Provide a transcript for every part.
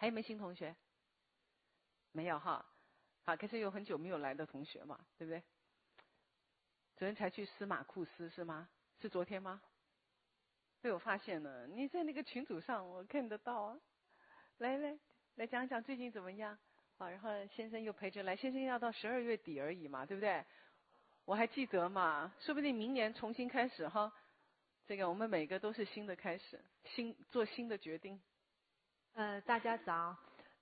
还有没有新同学？没有哈。好，可是有很久没有来的同学嘛，对不对？昨天才去司马库斯是吗？是昨天吗？被我发现了，你在那个群组上我看得到啊。来讲讲最近怎么样？好，然后先生又陪着来，先生要到12月底而已嘛，对不对？我还记得嘛，说不定明年重新开始哈。这个我们每个都是新的开始，做新的决定。 大家早。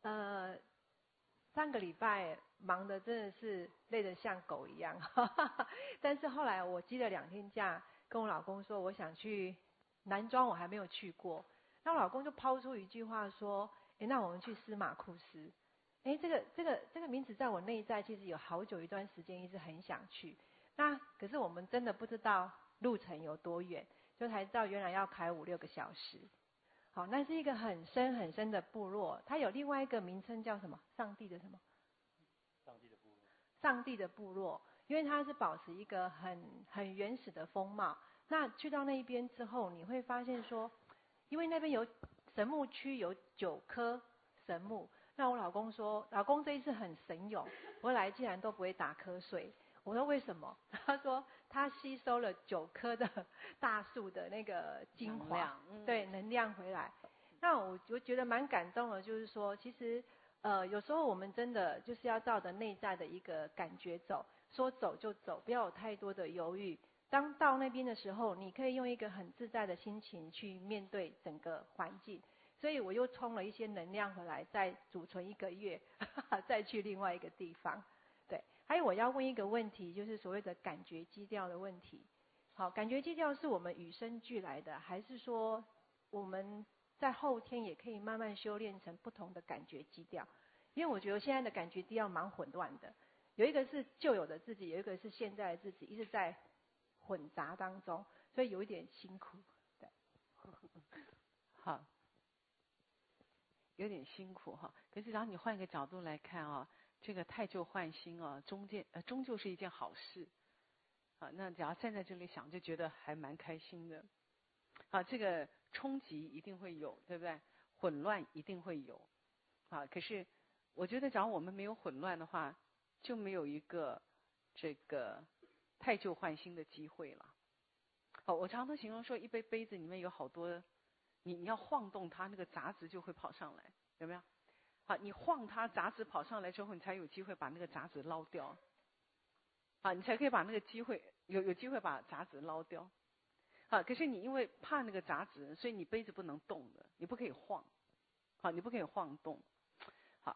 上个礼拜忙的真的是累得像狗一样，但是后来我积了2天假，跟我老公说我想去南庄，我还没有去过。那我老公就抛出一句话说：“那我们去司马库斯。”这个名字在我内在其实有好久一段时间一直很想去。那可是我们真的不知道路程有多远，就才知道原来要开5-6个小时。好，那是一个很深很深的部落，它有另外一个名称叫什么？上帝的什么？ 上帝的部落。 上帝的部落，因为它是保持一个很原始的风貌。那去到那一边之后，你会发现说，因为那边有神木区有9棵神木。那我老公说，老公这一次很神勇，回来竟然都不会打瞌睡。我说为什么？他说他吸收了9棵的大树的那个精华，对，能量回来。那我觉得蛮感动的，就是说，其实有时候我们真的就是要照着内在的一个感觉走，说走就走，不要有太多的犹豫。当到那边的时候，你可以用一个很自在的心情去面对整个环境。所以我又充了一些能量回来，再储存1个月，再去另外一个地方。对，还有我要问一个问题，就是所谓的感觉基调的问题。好，感觉基调是我们与生俱来的，还是说我们在后天也可以慢慢修炼成不同的感觉基调？因为我觉得现在的感觉基调蛮混乱的，有一个是旧有的自己，有一个是现在的自己，一直在混杂当中，所以有一点辛苦。对， 好。有点辛苦哈，可是然后你换一个角度来看啊，这个汰旧换新啊，终究是一件好事。啊，那只要站在这里想，就觉得还蛮开心的。啊，这个冲击一定会有，对不对？混乱一定会有。啊，可是我觉得，假如我们没有混乱的话，就没有一个这个汰旧换新的机会了。好，我常常形容说，一杯杯子里面有好多。你要晃动它，那个杂质就会跑上来，有没有？好，你晃它，杂质跑上来之后，你才有机会把那个杂质捞掉。好，你才可以把那个有机会把杂质捞掉。好，可是你因为怕那个杂质，所以你杯子不能动的，你不可以晃。好，你不可以晃动。好，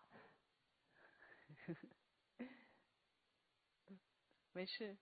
没事。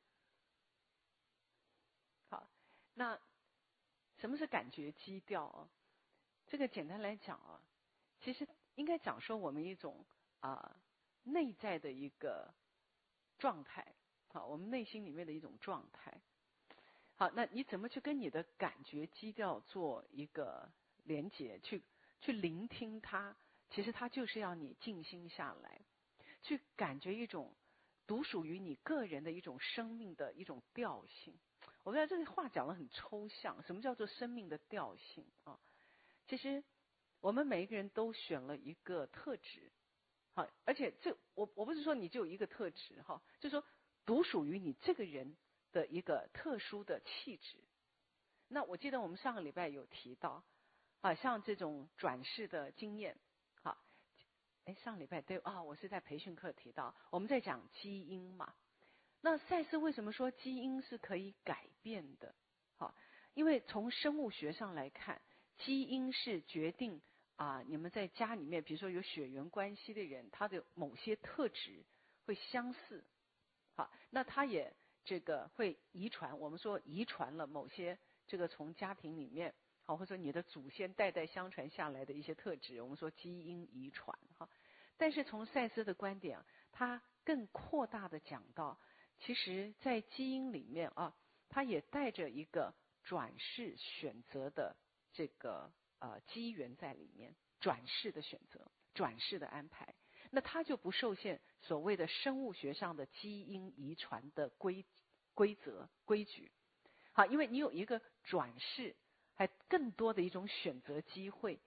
好，那什么是感觉基调啊？这个简单来讲啊，其实应该讲说我们一种内在的一个状态，好，我们内心里面的一种状态。好，那你怎么去跟你的感觉基调做一个连结，去聆听它？其实它就是要你静心下来，去感觉一种独属于你个人的一种生命的一种调性。我觉得这个话讲得很抽象，什么叫做生命的调性啊？其实我们每一个人都选了一个特质，好，而且我不是说你就有一个特质哈，就是说独属于你这个人的一个特殊的气质。那我记得我们上个礼拜有提到，像这种转世的经验，好，上礼拜对啊，我是在培训课提到，我们在讲基因嘛。那赛斯为什么说基因是可以改变的？好，因为从生物学上来看，基因是决定你们在家里面，比如说有血缘关系的人，他的某些特质会相似。好，那他也这个会遗传，我们说遗传了某些这个从家庭里面，好，或者说你的祖先代代相传下来的一些特质，我们说基因遗传哈。但是从赛斯的观点，他更扩大的讲到，其实在基因里面它也带着一个转世选择的这个机缘在里面，转世的选择，转世的安排。那它就不受限所谓的生物学上的基因遗传的规则规矩。好，因为你有一个转世，还更多的一种选择机会，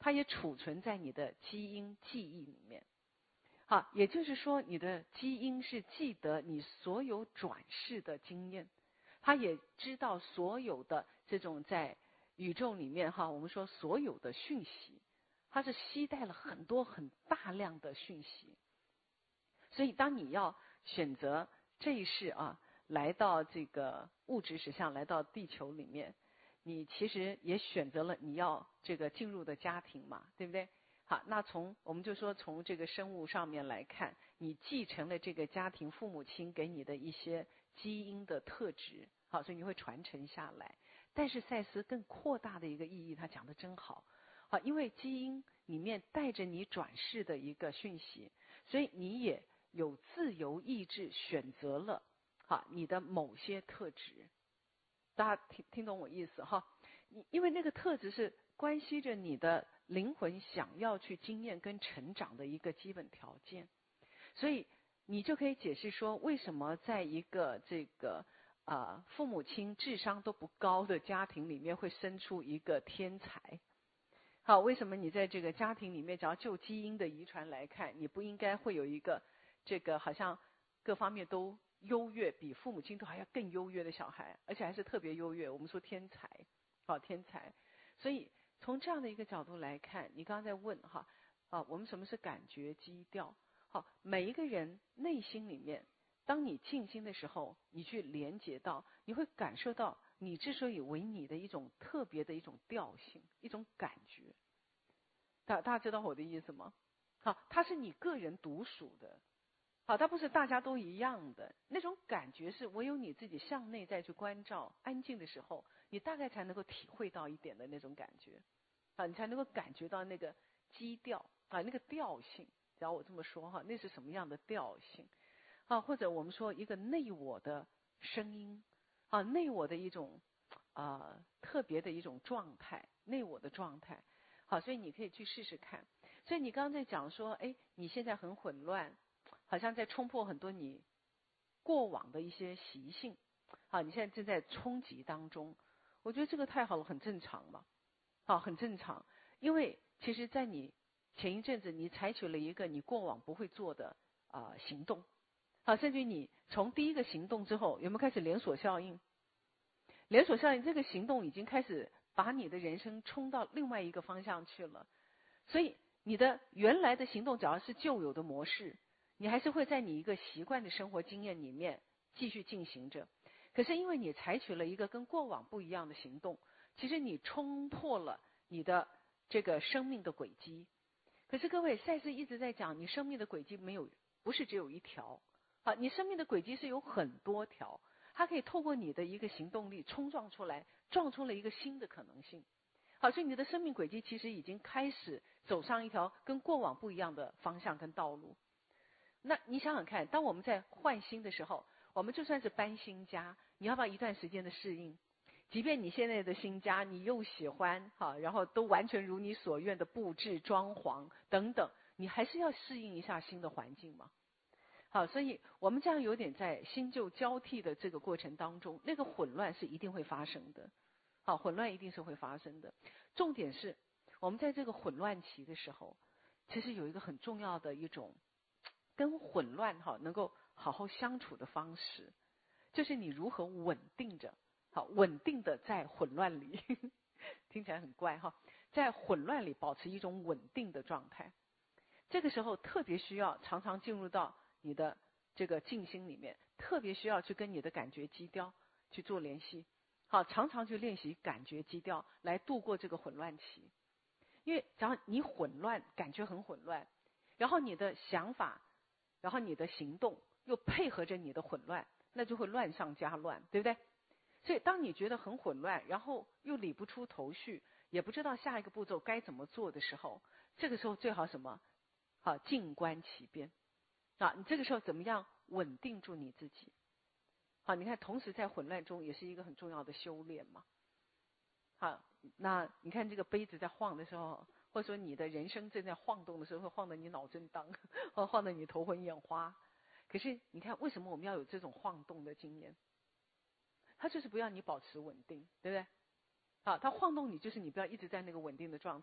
它也储存在你的基因记忆里面。好，也就是说，你的基因是记得你所有转世的经验，它也知道所有的这种在宇宙里面我们说所有的讯息，它是携带了很多很大量的讯息。所以，当你要选择这一世来到这个物质实相，来到地球里面，你其实也选择了你要这个进入的家庭嘛，对不对？好，那我们就说从这个生物上面来看，你继承了这个家庭父母亲给你的一些基因的特质，好，所以你会传承下来。但是赛斯更扩大的一个意义，他讲的真好，因为基因里面带着你转世的一个讯息，所以你也有自由意志选择了你的某些特质。大家听懂我意思因为那个特质是关系着你的灵魂想要去经验跟成长的一个基本条件，所以你就可以解释说，为什么在一个这个父母亲智商都不高的家庭里面会生出一个天才。好，为什么你在这个家庭里面，只要就基因的遗传来看，你不应该会有一个这个好像各方面都优越，比父母亲都还要更优越的小孩，而且还是特别优越，我们说天才，天才。所以从这样的一个角度来看，你刚刚在问我们什么是感觉基调？好，每一个人内心里面，当你静心的时候，你去连接到，你会感受到你之所以为你的一种特别的一种调性，一种感觉。大家知道我的意思吗？好，它是你个人独属的，好，它不是大家都一样的。那种感觉是唯有你自己向内在去关照、安静的时候，你大概才能够体会到一点的那种感觉，你才能够感觉到那个基调那个调性。只要我这么说那是什么样的调性或者我们说一个内我的声音内我的一种特别的一种状态，内我的状态。好，所以你可以去试试看。所以你刚刚在讲说，哎，你现在很混乱，好像在冲破很多你过往的一些习性，你现在正在冲击当中。我觉得这个太好了，很正常嘛，很正常。因为其实在你前一阵子，你采取了一个你过往不会做的行动，甚至于你从第一个行动之后，有没有开始连锁效应？连锁效应，这个行动已经开始把你的人生冲到另外一个方向去了。所以你的原来的行动，只要是旧有的模式，你还是会在你一个习惯的生活经验里面继续进行着。可是因为你采取了一个跟过往不一样的行动，其实你冲破了你的这个生命的轨迹。可是各位，赛斯一直在讲，你生命的轨迹不是只有一条，你生命的轨迹是有很多条，它可以透过你的一个行动力冲撞出来，撞出了一个新的可能性。好，所以你的生命轨迹其实已经开始走上一条跟过往不一样的方向跟道路。那你想想看，当我们在换新的时候，我们就算是搬新家，你要不要一段时间的适应？即便你现在的新家你又喜欢然后都完全如你所愿的布置、装潢等等，你还是要适应一下新的环境嘛。好，所以我们这样有点在新旧交替的这个过程当中，那个混乱是一定会发生的。好，混乱一定是会发生的。重点是我们在这个混乱期的时候，其实有一个很重要的一种跟混乱能够好好相处的方式，就是你如何稳定着，稳定的在混乱里听起来很怪在混乱里保持一种稳定的状态。这个时候特别需要常常进入到你的这个静心里面，特别需要去跟你的感觉基调去做联系。好，常常去练习感觉基调来度过这个混乱期。因为只要你混乱，感觉很混乱，然后你的想法，然后你的行动又配合着你的混乱，那就会乱上加乱，对不对？所以当你觉得很混乱，然后又理不出头绪，也不知道下一个步骤该怎么做的时候，这个时候最好什么？好，静观其变。你这个时候怎么样稳定住你自己？好，你看，同时在混乱中也是一个很重要的修炼嘛。好，那你看这个杯子在晃的时候，或者说你的人生正在晃动的时候，会晃得你脑震荡，或晃得你头昏眼花。可是你看，为什么我们要有这种晃动的经验？它就是不要你保持稳定，对不对？好，它晃动你，就是你不要一直在那个稳定的状态。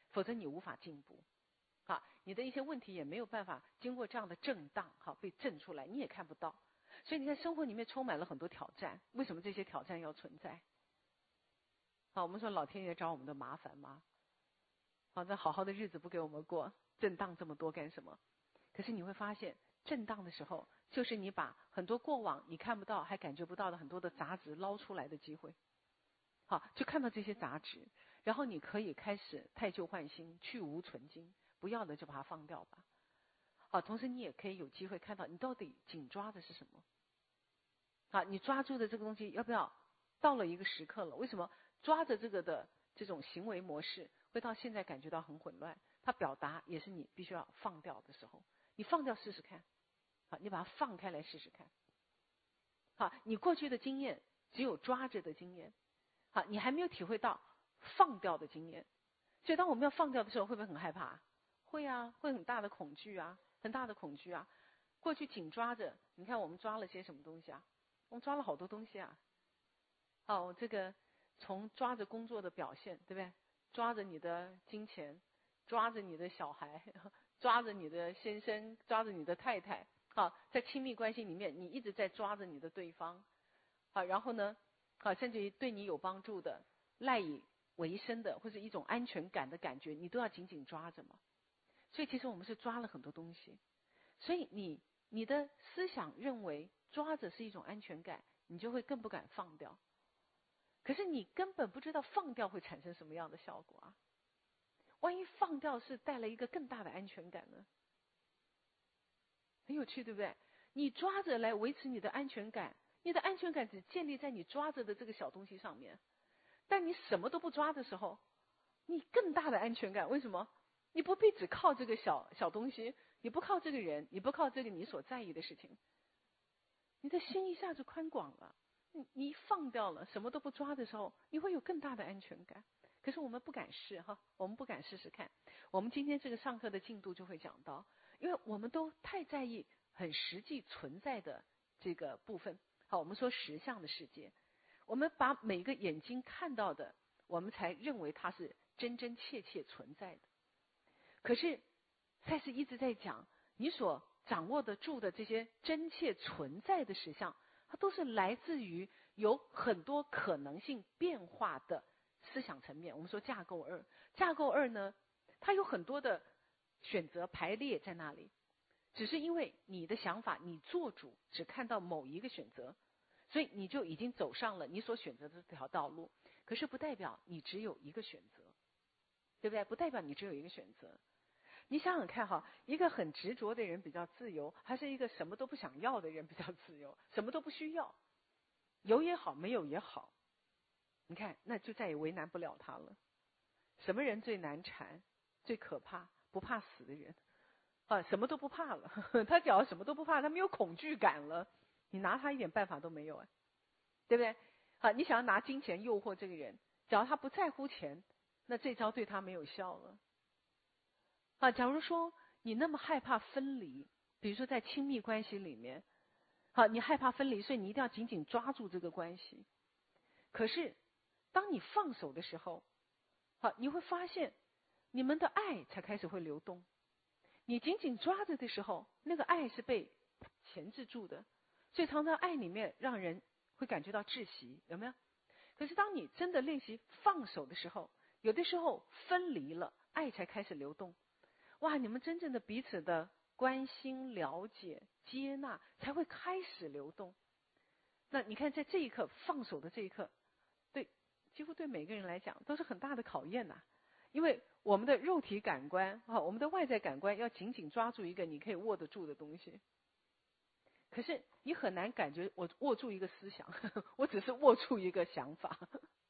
否则你无法进步。啊，你的一些问题也没有办法经过这样的震荡，被震出来，你也看不到。所以你看，生活里面充满了很多挑战，为什么这些挑战要存在？我们说老天爷找我们的麻烦吗？这好好的日子不给我们过，震荡这么多干什么？可是你会发现，震荡的时候，就是你把很多过往你看不到、还感觉不到的很多的杂质捞出来的机会。就看到这些杂质，然后你可以开始汰旧换新，去无存精，不要的就把它放掉吧。同时你也可以有机会看到你到底紧抓的是什么。你抓住的这个东西要不要到了一个时刻了？为什么抓着这个的这种行为模式会到现在感觉到很混乱？它表达也是你必须要放掉的时候，你放掉试试看。你把它放开来试试看。你过去的经验只有抓着的经验，你还没有体会到放掉的经验。所以当我们要放掉的时候，会不会很害怕？会啊，会很大的恐惧啊，很大的恐惧啊。过去紧抓着，你看我们抓了些什么东西啊？我们抓了好多东西啊。这个从抓着工作的表现，对不对？抓着你的金钱，抓着你的小孩，抓着你的先生，抓着你的太太。在亲密关系里面，你一直在抓着你的对方。然后呢，甚至于对你有帮助的、赖以为生的，或者一种安全感的感觉，你都要紧紧抓着嘛。所以其实我们是抓了很多东西。所以你的思想认为抓着是一种安全感，你就会更不敢放掉。可是你根本不知道放掉会产生什么样的效果啊！万一放掉是带来一个更大的安全感呢？很有趣，对不对？你抓着来维持你的安全感，你的安全感只建立在你抓着的这个小东西上面。但你什么都不抓的时候，你更大的安全感。为什么？你不必只靠这个小东西，你不靠这个人，你不靠这个你所在意的事情，你的心一下子宽广了。你放掉了，什么都不抓的时候，你会有更大的安全感。可是我们不敢试我们不敢试试看。我们今天这个上课的进度就会讲到，因为我们都太在意很实际存在的这个部分。我们说实相的世界，我们把每个眼睛看到的，我们才认为它是真真切切存在的。可是赛斯一直在讲，你所掌握得住的这些真切存在的实相，它都是来自于有很多可能性变化的思想层面。我们说架构二，架构二呢，它有很多的选择排列在那里，只是因为你的想法你做主，只看到某一个选择，所以你就已经走上了你所选择的这条道路。可是不代表你只有一个选择，对不对？不代表你只有一个选择。你想想看一个很执着的人比较自由，还是一个什么都不想要的人比较自由？什么都不需要，有也好，没有也好，你看那就再也为难不了他了。什么人最难缠、最可怕？不怕死的人什么都不怕了。他只要什么都不怕，他没有恐惧感了，你拿他一点办法都没有对不对？你想要拿金钱诱惑这个人，只要他不在乎钱，那这招对他没有效了。假如说你那么害怕分离，比如说在亲密关系里面，你害怕分离，所以你一定要紧紧抓住这个关系。可是当你放手的时候，你会发现你们的爱才开始会流动。你紧紧抓着的时候，那个爱是被钳制住的，所以常常爱里面让人会感觉到窒息，有没有？可是当你真的练习放手的时候，有的时候分离了，爱才开始流动。哇，你们真正的彼此的关心、了解、接纳才会开始流动。那你看在这一刻放手的这一刻，几乎对每个人来讲都是很大的考验因为我们的肉体感官我们的外在感官要紧紧抓住一个你可以握得住的东西。可是你很难感觉我握住一个思想，我只是握住一个想法。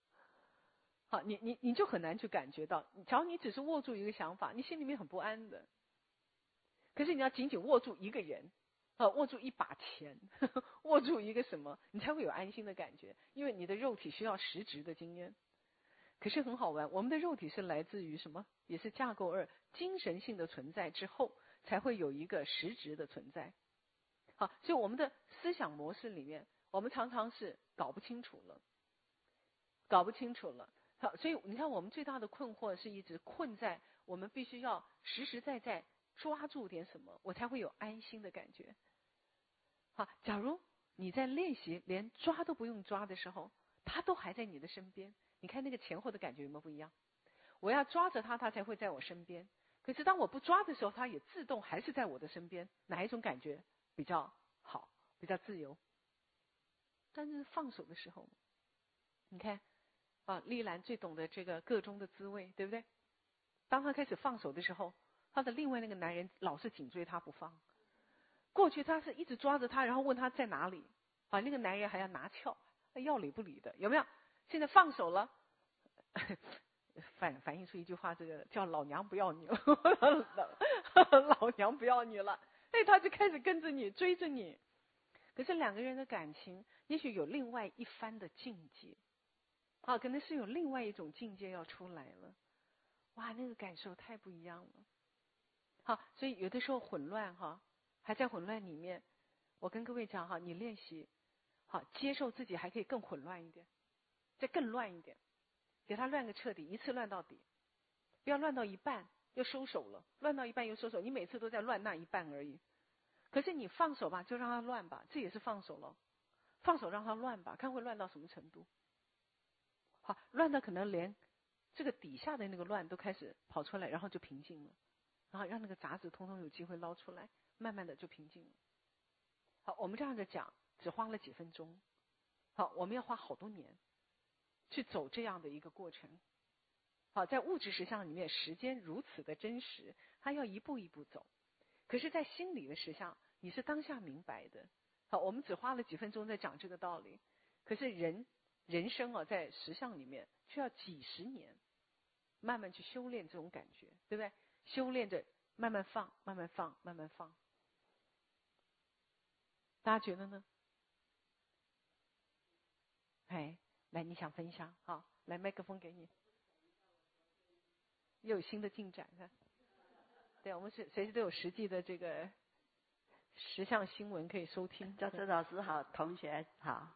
你就很难去感觉到，假如你只是握住一个想法，你心里面很不安的。可是你要紧紧握住一个人，握住一把钱，握住一个什么，你才会有安心的感觉，因为你的肉体需要实质的经验。可是很好玩，我们的肉体是来自于什么？也是架构二，精神性的存在之后，才会有一个实质的存在。所以我们的思想模式里面，我们常常是搞不清楚了。 好，所以你看，我们最大的困惑是一直困在我们必须要实实在在抓住点什么，我才会有安心的感觉。好，假如你在练习连抓都不用抓的时候，他都还在你的身边，你看那个前后的感觉有没有不一样？我要抓着他，他才会在我身边。可是当我不抓的时候，他也自动还是在我的身边。哪一种感觉比较好，比较自由？但是放手的时候，你看啊，丽兰最懂得这个个中的滋味，对不对？当他开始放手的时候，他的另外那个男人老是紧追他不放。过去他是一直抓着他，然后问他在哪里，啊，那个男人还要拿翘，要理不理的，有没有？现在放手了，反映出一句话，这个叫老娘不要你了，老娘不要你了，哎，他就开始跟着你，追着你。可是两个人的感情，也许有另外一番的境界，啊，可能是有另外一种境界要出来了，哇，那个感受太不一样了。好，所以有的时候混乱哈，还在混乱里面，我跟各位讲哈，你练习好接受自己还可以更混乱一点，再更乱一点，给他乱个彻底，一次乱到底，不要乱到一半又收手了，乱到一半又收手，你每次都在乱那一半而已。可是你放手吧，就让他乱吧，这也是放手了。放手让他乱吧，看会乱到什么程度。好，乱到可能连这个底下的那个乱都开始跑出来，然后就平静了，然后让那个杂质通通有机会捞出来，慢慢的就平静了。好，我们这样的讲只花了几分钟，好，我们要花好多年去走这样的一个过程。好，在物质实相里面，时间如此的真实，它要一步一步走。可是在心理的实相，你是当下明白的。好，我们只花了几分钟在讲这个道理，可是人生啊，在实相里面需要几十年，慢慢去修炼这种感觉，对不对？修炼着慢慢放，慢慢放，慢慢放。大家觉得呢？哎，来，你想分享？好，来，麦克风给你。又有新的进展，看。对，我们是随时都有实际的这个实相新闻可以收听。 教授老师好，同学好。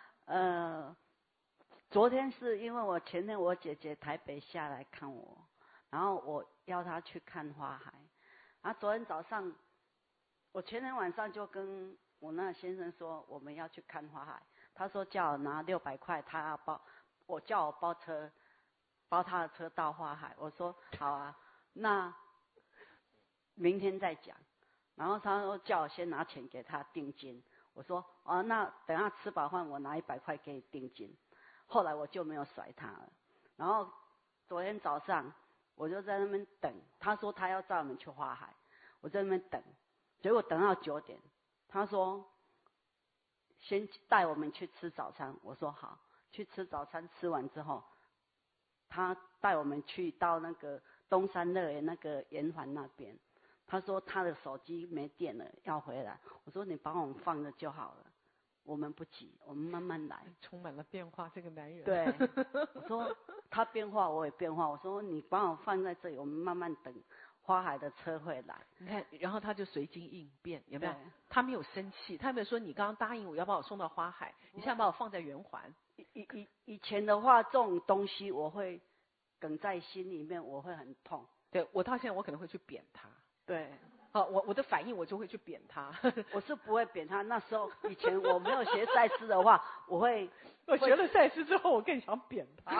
昨天是因为前天我姐姐台北下来看我，然后我邀她去看花海。然后昨天早上，我前天晚上就跟我那先生说我们要去看花海，他说叫我拿600块，他要叫我包他的车到花海。我说好啊，那明天再讲。然后他说叫我先拿钱给他定金。我说哦，那等下吃饱饭我拿100块给你定金。后来我就没有甩他了。然后昨天早上我就在那边等，他说他要载我们去花海，我在那边等，结果等到9点，他说先带我们去吃早餐。我说好，去吃早餐，吃完之后，他带我们去到那个东山乐园那个圆环那边。他说他的手机没电了，要回来。我说你帮我们放着就好了，我们不急，我们慢慢来。 充满了变化，这个男人。 对，我说他变化，我也变化。我说你帮我放在这里，我们慢慢等花海的车会来。 你看，然后他就随机应变，有没有？他没有生气，他没有说你刚刚答应我要把我送到花海，你现在把我放在圆环。 以前的话，这种东西我会梗在心里面，我会很痛。 对，我到现在我可能会去扁他。 对， 好，我的反应我就会去扁他。 我是不会扁他。那时候以前我没有学赛斯的话，我学了赛斯之后，我更想扁他。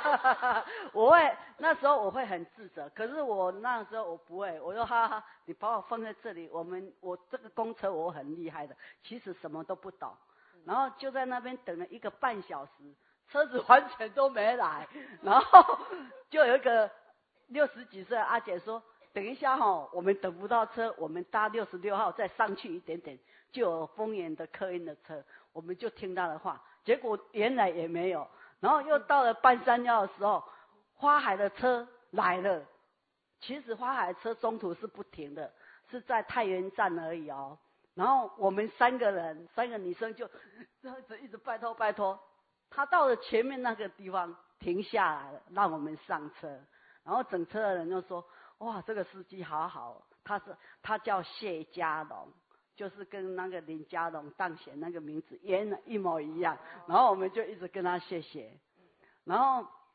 那时候我会很自责，可是我那时候我不会，我说哈哈，你把我放在这里，我这个公车我很厉害的，其实什么都不懂。然后就在那边等了1个半小时，车子完全都没来，然后就有一个60几岁的阿姐说，等一下我们等不到车，我们搭66号再上去一点点，就有丰原的客运的车，我们就听他的话。结果原来也没有，然后又到了半山腰的时候，花海的车来了。其实花海的车中途是不停的，是在太原站而已哦。然后我们3个女生就这样子一直拜托，他到了前面那个地方停下来了，让我们上车。然后整车的人就说，哇，这个司机好好，他叫谢家龙，就是跟那个林家龙当选那个名字一模一样。然后我们就一直跟他谢谢。然后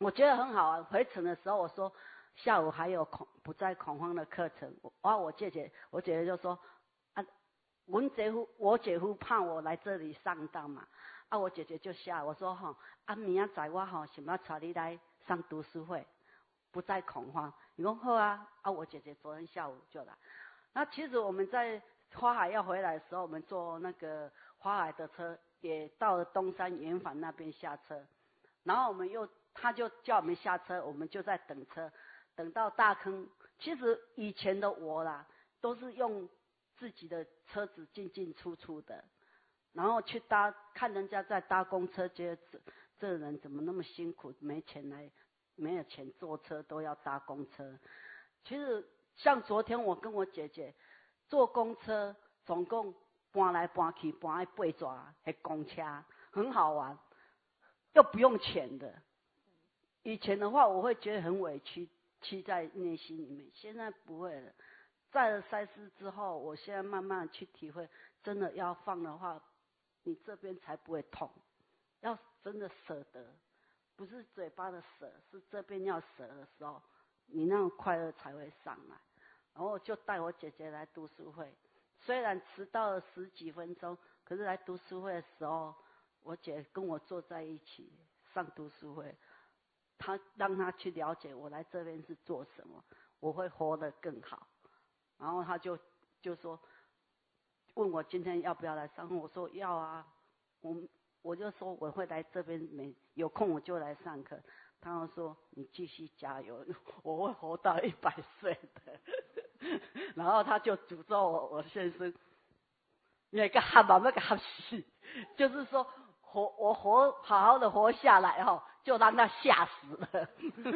我觉得很好玩。回程的时候，我说下午还有不再恐慌的课程。我姐姐就说啊，我姐夫怕我来这里上当嘛，啊，我姐姐就下我说哈，啊明仔载我哈想要带你来上读书会，不再恐慌。你说好啊，啊我姐姐昨天下午就来。那其实我们在花海要回来的时候，我们坐那个花海的车，也到了东山圆环那边下车，然后他就叫我们下车，我们就在等车，等到大坑。其实以前的我啦，都是用自己的车子进进出出的，然后去看人家在搭公车，觉得这人怎么那么辛苦，没有钱坐车都要搭公车。其实像昨天我跟我姐姐坐公车，总共搬来搬去搬了8抓的公车，很好玩，又不用钱的。以前的话我会觉得很委屈，气在内心里面，现在不会了。在了赛事之后，我现在慢慢去体会，真的要放的话，你这边才不会痛，要真的舍得，不是嘴巴的舍，是这边要舍的时候，你那种快乐才会上来。然后我就带我姐姐来读书会，虽然迟到了10几分钟，可是来读书会的时候，我姐跟我坐在一起上读书会，让她去了解我来这边是做什么，我会活得更好。然后她就说，问我今天要不要来上课，我说要啊，我就说我会来这边，有空我就来上课。他们说你继续加油，我会活到100岁的。然后他就诅咒我先生，那个喊把那个喊死，就是说我好好的活下来哈，就让他吓死了。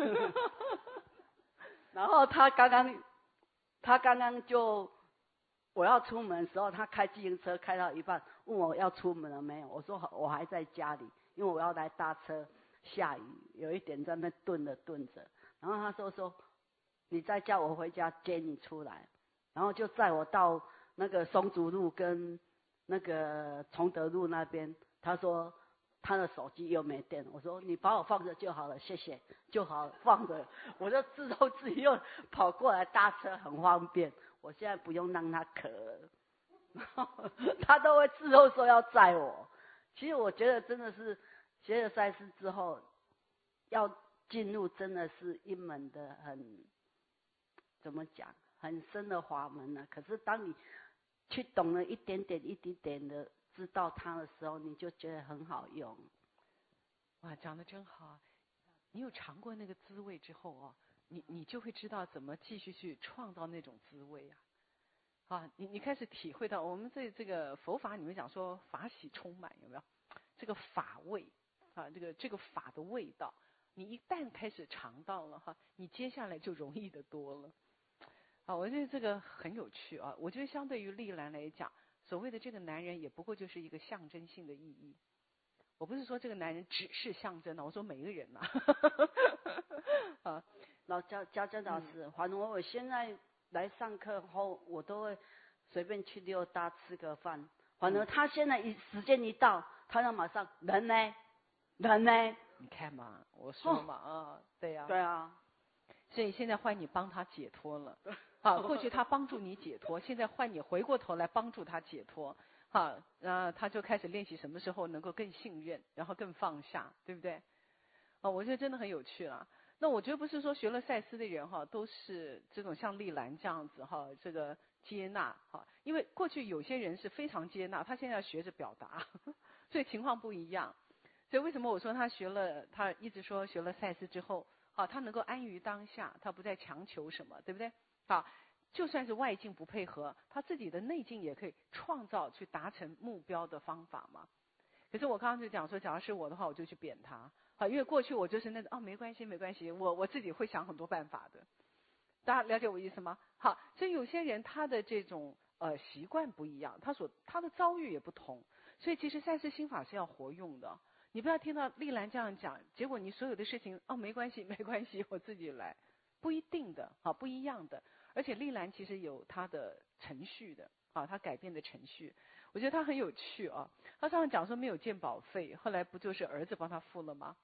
然后他刚刚就我要出门的时候，他开自行车开到一半，问我要出门了没有，我说我还在家里，因为我要来搭车。下雨，有一点在那顿着，然后他说你再叫我回家接你出来，然后就载我到那个松竹路跟那个崇德路那边。他说他的手机又没电，我说你把我放着就好了，谢谢，就好放着，我就自己又跑过来搭车，很方便。我现在不用让他渴了，然后他都会事后说要载我。其实我觉得真的是。学了赛事之后，要进入真的是一门的怎么讲，很深的法门了。可是当你去懂了一点点的知道它的时候，你就觉得很好用。 哇，讲得真好！你有尝过那个滋味之后哦，你就会知道怎么继续去创造那种滋味啊！啊，你开始体会到我们在这个佛法里面讲说法喜充满，有没有？这个法味。啊，这个法的味道，你一旦开始尝到了哈，你接下来就容易的多了。啊，我觉得这个很有趣啊。我觉得相对于丽兰来讲，所谓的这个男人也不过就是一个象征性的意义。我不是说这个男人只是象征的，我说每一个人呐。啊， 家老师，反正我现在来上课后，我都会随便去溜达吃个饭。反正他现在时间一到，他要马上人呢。 你看嘛，我说嘛啊，对呀， 对啊， 所以现在换你帮他解脱了，啊，过去他帮助你解脱，现在换你回过头来帮助他解脱，啊，他就开始练习什么时候能够更信任，然后更放下，对不对？啊，我觉得真的很有趣了。那我觉得不是说学了赛斯的人哈，都是这种像丽兰这样子哈，这个接纳哈，因为过去有些人是非常接纳，他现在要学着表达，所以情况不一样。所以为什么我说他一直说学了赛斯之后，啊，他能够安于当下，他不再强求什么，对不对？啊，就算是外境不配合，他自己的内境也可以创造去达成目标的方法嘛。可是我刚刚就讲说，假如是我的话，我就去扁他，啊，因为过去我就是那种没关系，我自己会想很多办法的。大家了解我意思吗？好，所以有些人他的这种习惯不一样，他的遭遇也不同，所以其实赛斯心法是要活用的。你不要听到丽兰这样讲，结果你所有的事情没关系，我自己来，不一定的，不一样的。而且丽兰其实有她的程序的，她改变的程序，我觉得她很有趣啊。她上次讲说没有健保费，后来不就是儿子帮她付了吗？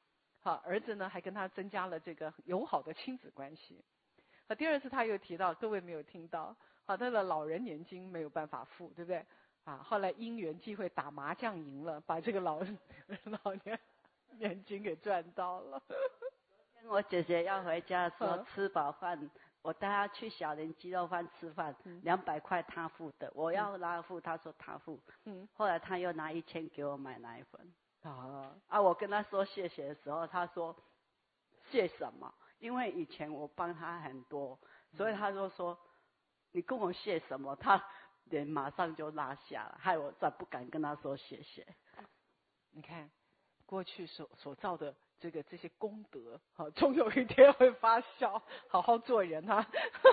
好，儿子呢还跟他增加了这个友好的亲子关系。好，第二次他又提到，各位没有听到，好，他的老人年金没有办法付，对不对？啊，后来因缘际会打麻将赢了，把这个老年金给赚到了。 跟我姐姐要回家的时候吃饱饭，我带她去小林鸡肉饭吃饭，200块她付的，我要她付，她说她付。后来她又拿1000给我买奶粉。我跟她说谢谢的时候，她说谢什么？因为以前我帮她很多，所以她就说你跟我谢什么？她脸马上就拉下了，害我再不敢跟她说谢谢。 你看，过去所造的这些功德，好，终有一天会发酵。好好做人啊！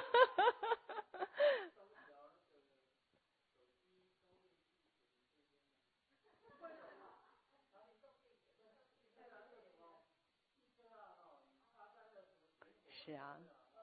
是啊。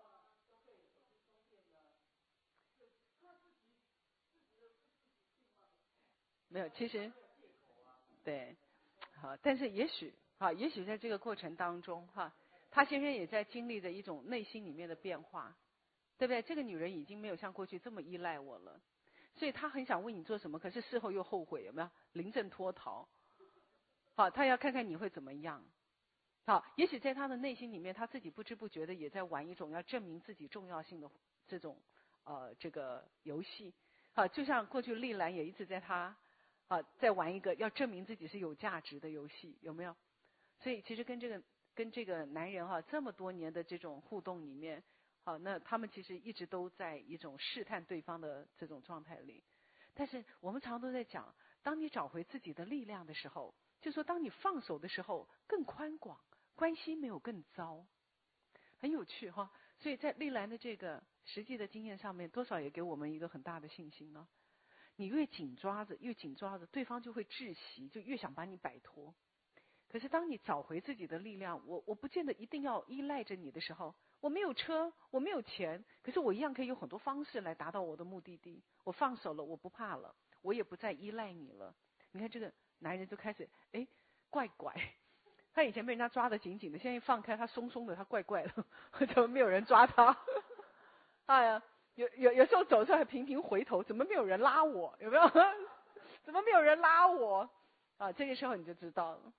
没有，其实，对，好，但是也许在这个过程当中他先生也在经历着一种内心里面的变化，对不对？这个女人已经没有像过去这么依赖我了，所以他很想为你做什么，可是事后又后悔，有没有？临阵脱逃。好，他要看看你会怎么样。好，也许在他的内心里面，他自己不知不觉的也在玩一种要证明自己重要性的这种这个游戏。好，就像过去丽兰也一直在玩一个要证明自己是有价值的游戏，有没有？所以其实跟这个男人这么多年的这种互动里面，好，那他们其实一直都在一种试探对方的这种状态里。但是我们常都在讲，当你找回自己的力量的时候，就说当你放手的时候更宽广，关系没有更糟，很有趣哈。所以在丽兰的这个实际的经验上面，多少也给我们一个很大的信心啊。你越紧抓着，对方就会窒息，就越想把你摆脱。可是当你找回自己的力量，我不见得一定要依赖着你的时候，我没有车，我没有钱，可是我一样可以有很多方式来达到我的目的地。我放手了，我不怕了，我也不再依赖你了。你看这个男人就开始怪怪，他以前被人家抓得紧紧的，现在一放开他松松的，他怪怪的，怎么没有人抓他？哎呀。有时候走的时候还频频回头，怎么没有人拉我？有没有？怎么没有人拉我？啊，这个时候你就知道了。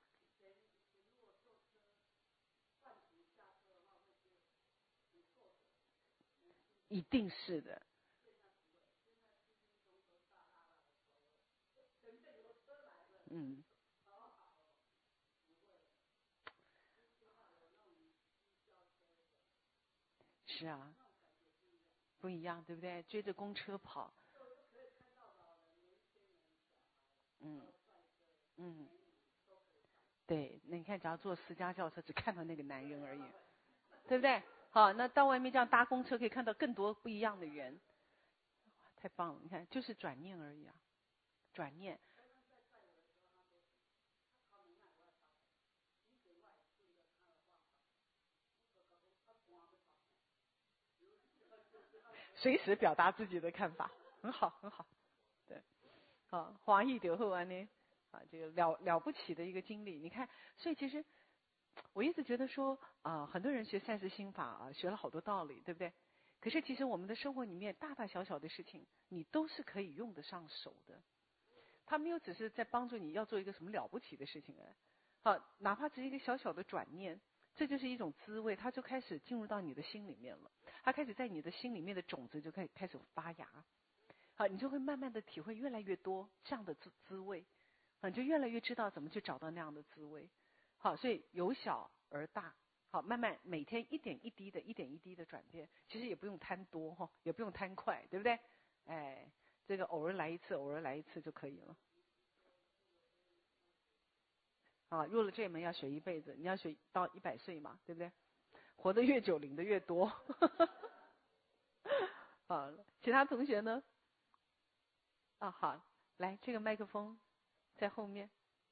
一定是的。是啊，不一样，对不对？追着公车跑。对，那你看，只要坐私家轿车，只看到那个男人而已，对不对？好，那到外面这样搭公车，可以看到更多不一样的人，太棒了！你看，就是转念而已啊，转念。随时表达自己的看法，很好，很好。对，好，华裔德后安呢，这个了不起的一个经历。你看，所以其实我一直觉得说很多人学赛斯心法学了好多道理，对不对？可是其实我们的生活里面大大小小的事情，你都是可以用得上手的。他没有只是在帮助你要做一个什么了不起的事情哪怕只是一个小小的转念，这就是一种滋味，它就开始进入到你的心里面了。它开始在你的心里面的种子就开始发芽，你就会慢慢的体会越来越多这样的滋味，你就越来越知道怎么去找到那样的滋味。好，所以由小而大，好，慢慢每天一点一滴的转变，其实也不用贪多也不用贪快，对不对？这个偶尔来一次就可以了。入了这门要学一辈子，你要学到100岁嘛，对不对？活得越久，领的越多。好，其他同学呢？好，来，这个麦克风在后面。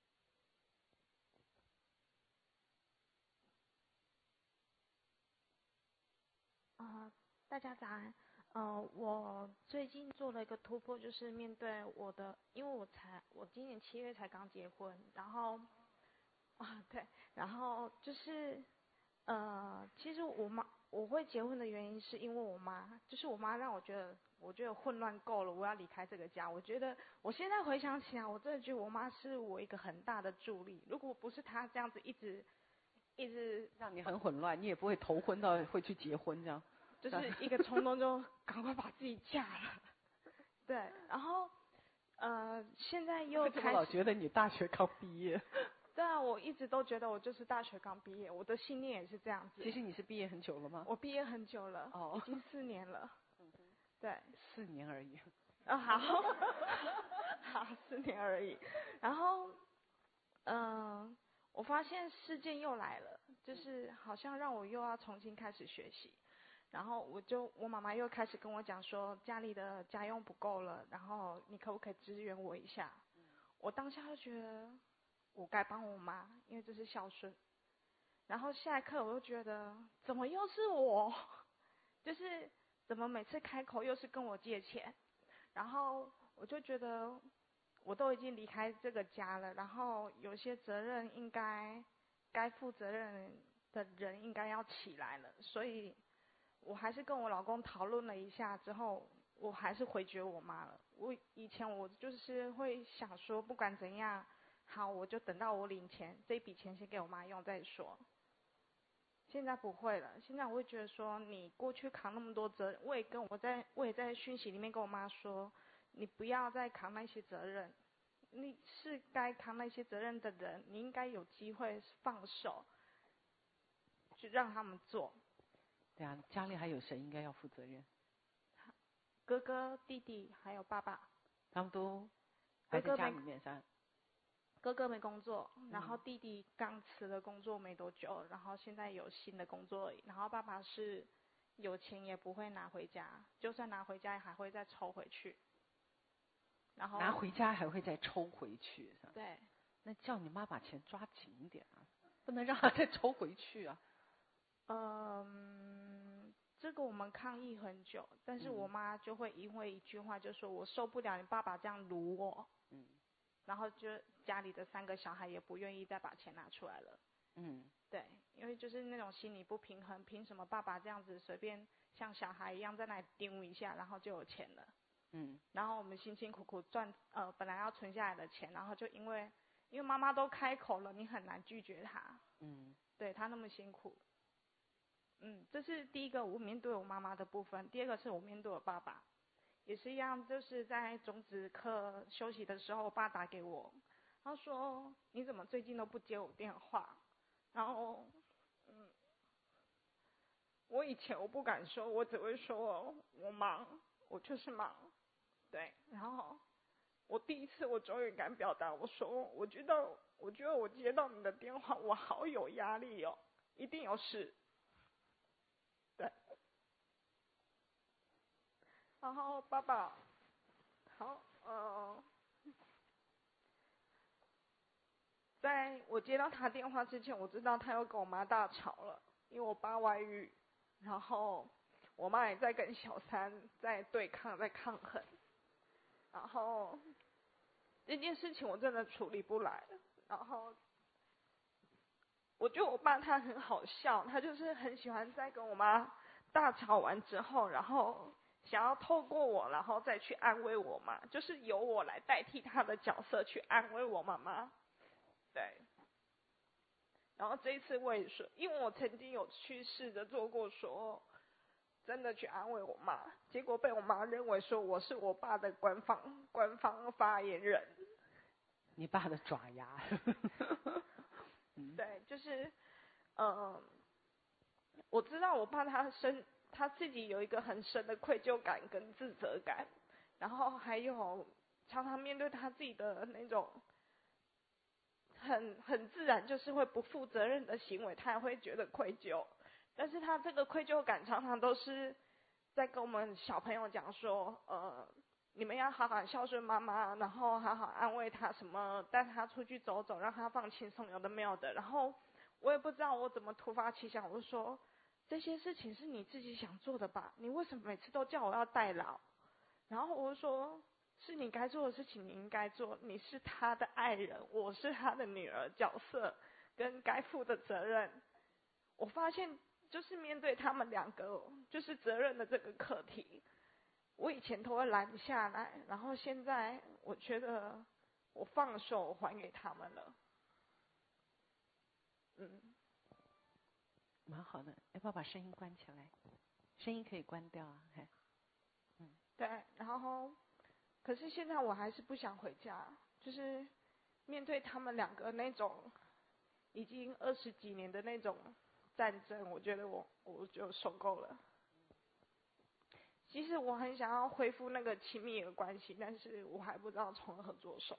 大家早安。我最近做了一个突破，就是面对我的，因为我今年7月才刚结婚，然后对，然后就是其实我会结婚的原因是因为我妈，就是我妈让我觉得混乱够了，我要离开这个家。我觉得我现在回想起来，我真的觉得我妈是我一个很大的助力。如果不是她这样子一直让你很混乱，你也不会头昏到会去结婚这样。 就是一个冲动就赶快把自己嫁了。对，然后现在又开始。 我老觉得你大学刚毕业。 对啊，我一直都觉得我就是大学刚毕业，我的信念也是这样子。 其实你是毕业很久了吗？ 我毕业很久了， 已经4年了。对 ，4年而已。 好，好，4年而已。然后，我发现事件又来了，就是好像让我又要重新开始学习。然后我妈妈又开始跟我讲说，家里的家用不够了，然后你可不可以支援我一下？我当下就觉得我该帮我妈，因为这是孝顺。然后下一刻我又觉得，怎么又是我？就是怎么每次开口又是跟我借钱？然后我就觉得，我都已经离开这个家了，然后有些责任该负责任的人应该要起来了，所以我还是跟我老公讨论了一下之后，我还是回绝我妈了。以前我就是会想说，不管怎样，好，我就等到我领钱，这笔钱先给我妈用再说。现在不会了，现在我会觉得说，你过去扛那么多责任，我也在讯息里面跟我妈说，你不要再扛那些责任，你是该扛那些责任的人，你应该有机会放手，去让他们做。 对啊，家里还有谁应该要负责任？ 哥哥、弟弟还有爸爸， 他们都还在家里面噻。 哥哥没工作，然后弟弟刚辞了工作没多久，然后现在有新的工作而已。然后爸爸是有钱也不会拿回家，就算拿回家还会再抽回去。然后拿回家还会再抽回去，是吧？ 对。 那叫你妈把钱抓紧一点啊，不能让他再抽回去啊。 这个我们抗议很久，但是我妈就会因为一句话就说，我受不了你爸爸这样撸我。然后就家里的3个小孩也不愿意再把钱拿出来了。对，因为就是那种心理不平衡，凭什么爸爸这样子随便像小孩一样在那里丢一下，然后就有钱了？然后我们辛辛苦苦赚本来要存下来的钱，然后就因为妈妈都开口了，你很难拒绝她。对，她那么辛苦。这是第一个我面对我妈妈的部分。第二个是我面对我爸爸，也是一样，就是在种子课休息的时候，我爸打给我，他说你怎么最近都不接我电话？然后我以前我不敢说，我只会说我忙，我就是忙。对，然后我第一次我终于敢表达，我说我觉得我接到你的电话，我好有压力哦，一定有事。对，然后爸爸，好，在我接到他电话之前，我知道他又跟我妈大吵了，因为我爸外遇，然后我妈也在跟小三在对抗，在抗衡，然后这件事情我真的处理不来，然后我觉得我爸他很好笑，他就是很喜欢在跟我妈大吵完之后，然后想要透过我，然后再去安慰我妈，就是由我来代替他的角色去安慰我妈妈。对，然后这一次我也说，因为我曾经有去试着做过说，真的去安慰我妈，结果被我妈认为说我是我爸的官方发言人。 你爸的爪牙。 对，就是，我知道我爸他自己有一个很深的愧疚感跟自责感，然后还有常常面对他自己的那种很自然就是会不负责任的行为，他也会觉得愧疚。但是他这个愧疚感常常都是在跟我们小朋友讲说，你们要好好孝顺妈妈，然后好好安慰她，什么带她出去走走，让她放轻松，有的没有的。然后我也不知道我怎么突发奇想，我就说这些事情是你自己想做的吧？你为什么每次都叫我要代劳？然后我就说，是你该做的事情，你应该做。你是他的爱人，我是他的女儿角色， 跟该负的责任。我发现就是面对他们两个就是责任的这个课题，我以前都会拦不下来，然后现在我觉得我放手还给他们了。 蛮好的，要不要把声音关起来？声音可以关掉啊，嘿。 对，然后可是现在我还是不想回家，就是面对他们两个那种已经20几年的那种战争，我觉得我就受够了。其实我很想要恢复那个亲密的关系，但是我还不知道从何着手。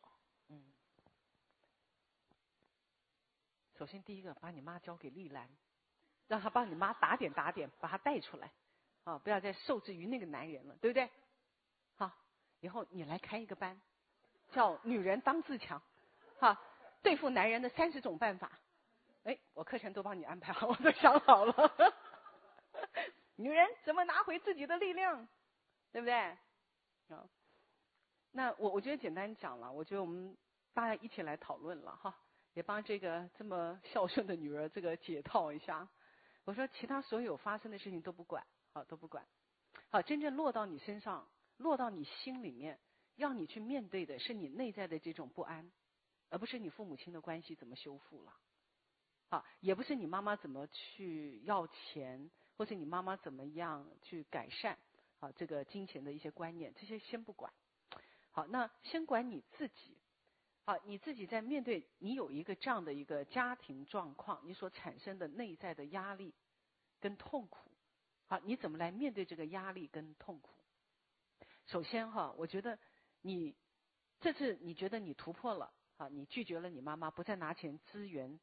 首先第一个，把你妈交给丽兰，让她帮你妈打点，把她带出来，啊，不要再受制于那个男人了，对不对？好，以后你来开一个班，叫女人当自强，哈，对付男人的30种办法。哎，我课程都帮你安排好，我都想好了。女人怎么拿回自己的力量，对不对？啊，那我觉得简单讲了，我觉得我们大家一起来讨论了哈。也帮这个这么孝顺的女儿这个解套一下。我说其他所有发生的事情都不管，好，都不管。好，真正落到你身上，落到你心里面，要你去面对的是你内在的这种不安，而不是你父母亲的关系怎么修复了。好，也不是你妈妈怎么去要钱，或是你妈妈怎么样去改善啊这个金钱的一些观念，这些先不管。好，那先管你自己。好，你自己在面对你有一个这样的一个家庭状况，你所产生的内在的压力跟痛苦，好，你怎么来面对这个压力跟痛苦？首先哈，我觉得你这次你觉得你突破了啊，你拒绝了你妈妈，不再拿钱支援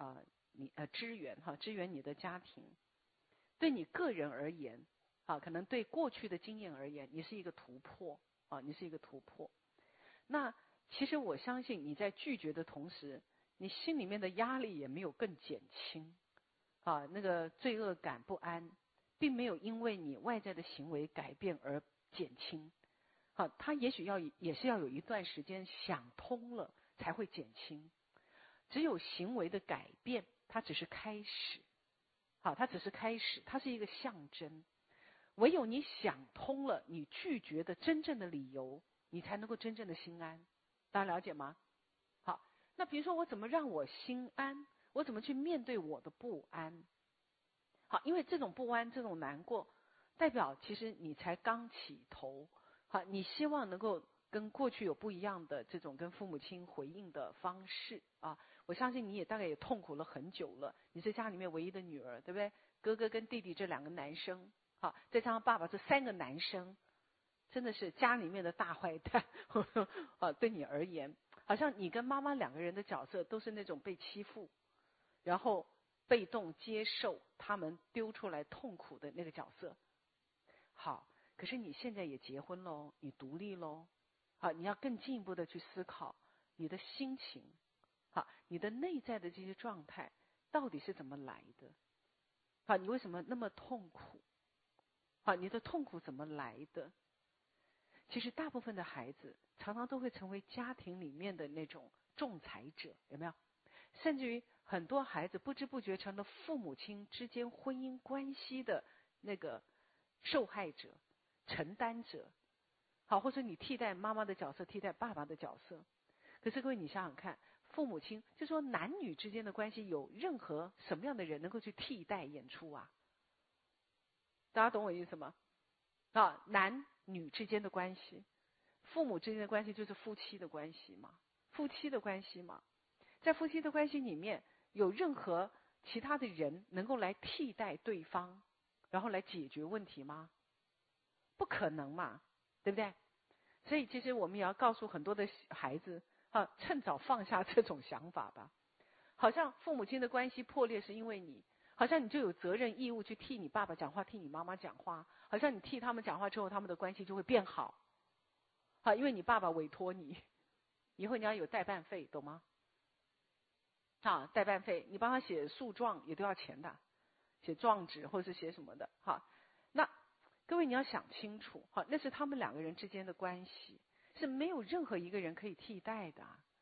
支援你的家庭，对你个人而言啊，可能对过去的经验而言，你是一个突破啊，你是一个突破。那其实我相信你在拒绝的同时，你心里面的压力也没有更减轻，啊，那个罪恶感不安，并没有因为你外在的行为改变而减轻，好，他也许也是要有一段时间想通了才会减轻，只有行为的改变，它只是开始，好，它只是开始，它是一个象征，唯有你想通了，你拒绝的真正的理由，你才能够真正的心安。大家了解吗？好，那比如说我怎么让我心安？我怎么去面对我的不安？好，因为这种不安、这种难过，代表其实你才刚起头。好，你希望能够跟过去有不一样的这种跟父母亲回应的方式啊。我相信你也大概也痛苦了很久了。你是家里面唯一的女儿，对不对？哥哥跟弟弟这2个男生，好，再加上爸爸这3个男生。真的是家里面的大坏蛋啊！对你而言，好像你跟妈妈2个人的角色都是那种被欺负，然后被动接受他们丢出来痛苦的那个角色。好，可是你现在也结婚喽，你独立喽，好，你要更进一步的去思考你的心情，好，你的内在的这些状态到底是怎么来的？好，你为什么那么痛苦？好，你的痛苦怎么来的？其实大部分的孩子常常都会成为家庭里面的那种仲裁者，有没有？甚至于很多孩子不知不觉成了父母亲之间婚姻关系的那个受害者、承担者。好，或者你替代妈妈的角色，替代爸爸的角色。可是各位，你想想看，父母亲就说男女之间的关系，有任何什么样的人能够去替代演出啊？大家懂我意思吗？啊，男女之间的关系，父母之间的关系就是夫妻的关系嘛，夫妻的关系嘛，在夫妻的关系里面，有任何其他的人能够来替代对方，然后来解决问题吗？不可能嘛，对不对？所以其实我们也要告诉很多的孩子啊，趁早放下这种想法吧。好像父母亲的关系破裂是因为你，好像你就有责任义务去替你爸爸讲话，替你妈妈讲话，好像你替他们讲话之后，他们的关系就会变好。好，因为你爸爸委托你，以后你要有代办费，懂吗？啊，代办费，你帮他写诉状也都要钱的，写状纸或者是写什么的。好，那各位你要想清楚，好，那是他们2个人之间的关系，是没有任何一个人可以替代的。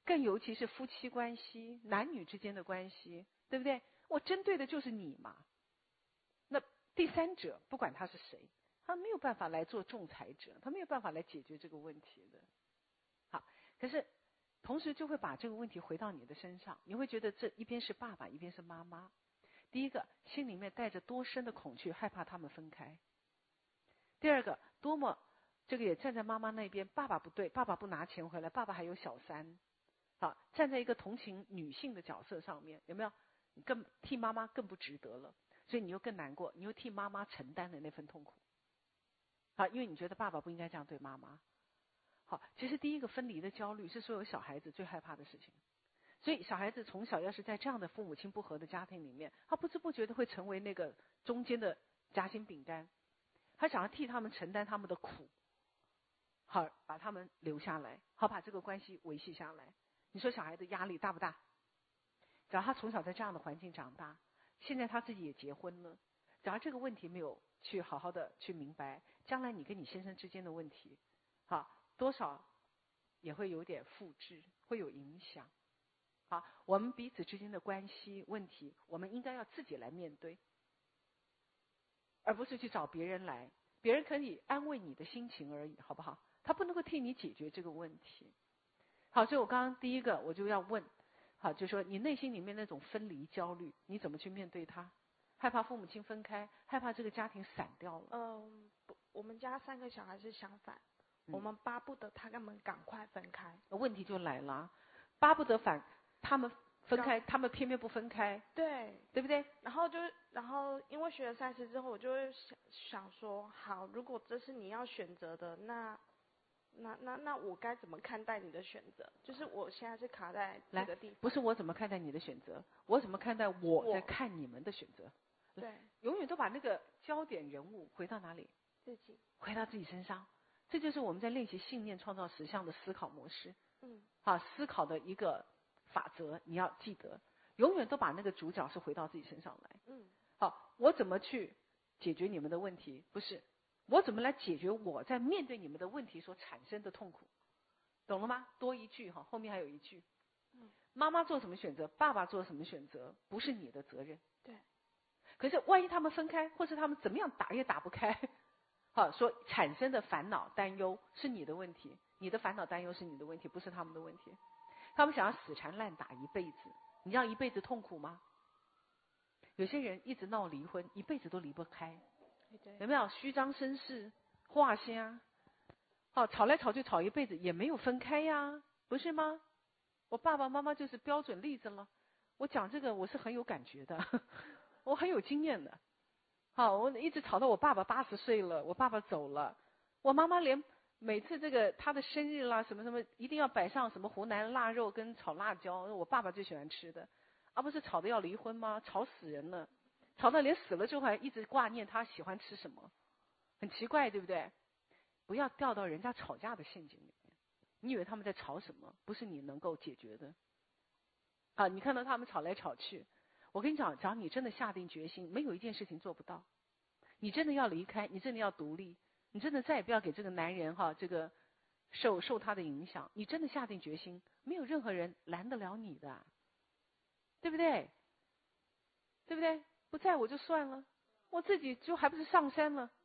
更尤其是夫妻关系、男女之间的关系，对不对？我针对的就是你嘛。那第三者不管他是谁，他没有办法来做仲裁者，他没有办法来解决这个问题的。好，可是同时就会把这个问题回到你的身上，你会觉得这一边是爸爸，一边是妈妈。第一个，心里面带着多深的恐惧，害怕他们分开。第二个，多么这个也站在妈妈那边，爸爸不对，爸爸不拿钱回来，爸爸还有小三。好，站在一个同情女性的角色上面，有没有？你更替妈妈更不值得了，所以你又更难过，你又替妈妈承担了那份痛苦。好，因为你觉得爸爸不应该这样对妈妈。好，其实第一个分离的焦虑是所有小孩子最害怕的事情。所以小孩子从小要是在这样的父母亲不和的家庭里面，他不知不觉的会成为那个中间的夹心饼干，他想要替他们承担他们的苦，好把他们留下来，好把这个关系维系下来。你说小孩子压力大不大？只要他从小在这样的环境长大，现在他自己也结婚了，只要这个问题没有去好好的去明白，将来你跟你先生之间的问题，好多少也会有点复制，会有影响。好，我们彼此之间的关系问题，我们应该要自己来面对，而不是去找别人来。别人可以安慰你的心情而已，好不好？他不能够替你解决这个问题。好，所以我刚刚第一个我就要问，好，就说你内心里面那种分离焦虑，你怎么去面对它？害怕父母亲分开，害怕这个家庭散掉了。 不，我们家3个小孩是相反，我们巴不得他们赶快分开。 问题就来了，巴不得他们分开，他们偏偏不分开， 对， 对不对？ 然后因为学了赛事之后，我就会想说，好，如果这是你要选择的，那我该怎么看待你的选择？就是我现在是卡在这个地方。 不是我怎么看待你的选择，我怎么看待我在看你们的选择。 对， 永远都把那个焦点人物回到哪里？ 自己， 回到自己身上。这就是我们在练习信念创造实相的思考模式。好，思考的一个法则，你要记得，永远都把那个主角是回到自己身上来。好，我怎么去解决你们的问题？不是，我怎么来解决我在面对你们的问题所产生的痛苦？懂了吗？多一句哈，后面还有一句。妈妈做什么选择，爸爸做什么选择，不是你的责任。 对。 可是万一他们分开，或是他们怎么样打也打不开，好，说产生的烦恼担忧是你的问题，你的烦恼担忧是你的问题，不是他们的问题。他们想要死缠烂打一辈子，你要一辈子痛苦吗？有些人一直闹离婚，一辈子都离不开，有没有？虚张声势，画虾，好，吵来吵去吵一辈子也没有分开呀，不是吗？我爸爸妈妈就是标准例子了。我讲这个我是很有感觉的，我很有经验的。好，我一直吵到我爸爸80岁了，我爸爸走了，我妈妈连每次这个他的生日啦什么什么，一定要摆上什么湖南腊肉跟炒辣椒，我爸爸最喜欢吃的，而不是吵得要离婚吗？吵死人了，吵到连死了之后还一直挂念他喜欢吃什么，很奇怪，对不对？不要掉到人家吵架的陷阱里面，你以为他们在吵什么？不是你能够解决的。好，你看到他们吵来吵去，我跟你讲，只要你真的下定决心，没有一件事情做不到。你真的要离开，你真的要独立，你真的再也不要给这个男人这个受他的影响。你真的下定决心，没有任何人拦得了你的，对不对？对不对？不在我就算了，我自己就还不是上山了？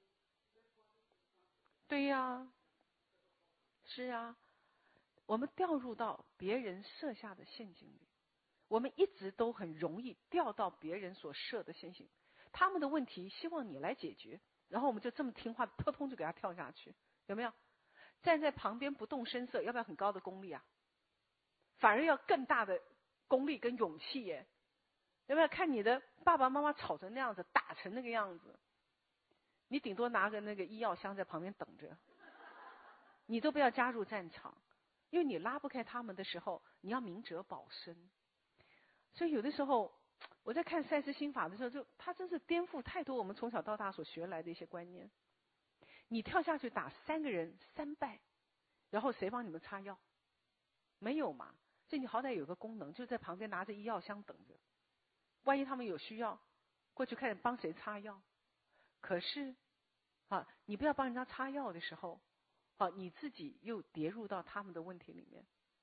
对呀，是啊，我们掉入到别人设下的陷阱里，我们一直都很容易掉到别人所设的陷阱。他们的问题希望你来解决，然后我们就这么听话，扑通就给他跳下去，有没有？站在旁边不动声色，要不要很高的功力啊？反而要更大的功力跟勇气耶，有没有？看你的爸爸妈妈吵成那样子，打成那个样子，你顶多拿个那个医药箱在旁边等着，你都不要加入战场，因为你拉不开他们的时候，你要明哲保身。所以有的时候我在看赛斯心法的时候，他真是颠覆太多我们从小到大所学来的一些观念。你跳下去打3个人3败，然后谁帮你们擦药？没有嘛？所以你好歹有个功能，就在旁边拿着医药箱等着，万一他们有需要，过去看帮谁擦药。可是你不要帮人家擦药的时候，你自己又跌入到他们的问题里面。